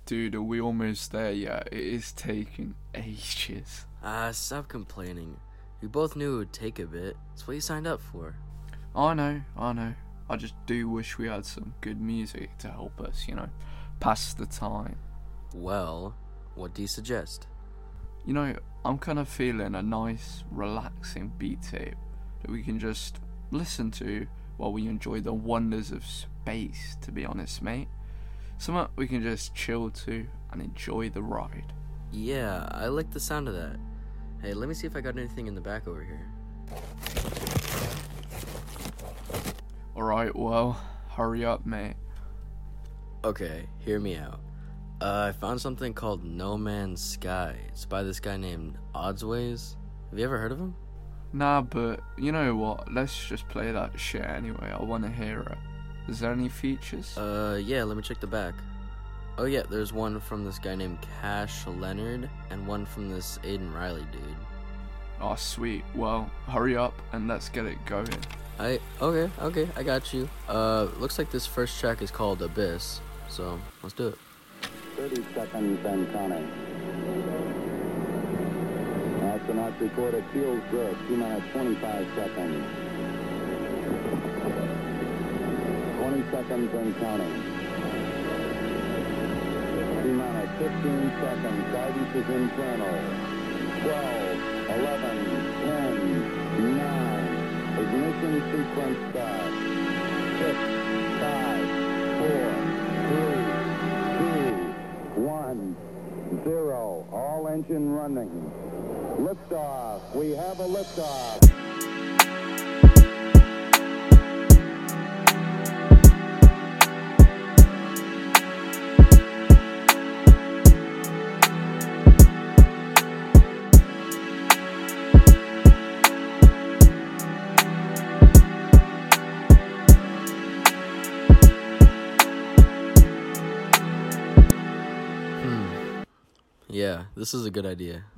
Dude, are we almost there yet? It is taking ages. Stop complaining. We both knew it would take a bit. It's what you signed up for. I know. I just do wish we had some good music to help us, pass the time. Well, what do you suggest? I'm kind of feeling a nice, relaxing beat tape that we can just listen to while we enjoy the wonders of space, to be honest, mate. Something we can just chill to and enjoy the ride. Yeah, I like the sound of that. Hey, let me see if I got anything in the back over here. Alright, well, hurry up, mate. Okay, hear me out. I found something called No Man's Sky. It's by this guy named Oddsways. Have you ever heard of him? Nah, but you know what? Let's just play that shit anyway. I want to hear it. Is there any features? Yeah, let me check the back. Oh yeah, there's one from this guy named Cash Leonard, and one from this Aiden Riley dude. Oh, sweet. Well, hurry up and let's get it going. Okay, I got you. Looks like this first track is called Abyss, so let's do it. 30 seconds and counting. Astronauts report it feels good. 2 minutes, 25 seconds. 20 seconds and counting. 2 minutes, 15 seconds. Guidance is internal. 12, 11, 10, 9. Ignition sequence start. 6, 5, 4, 3, 2, 1, 0. All engine running. Liftoff. We have a liftoff. Yeah, this is a good idea.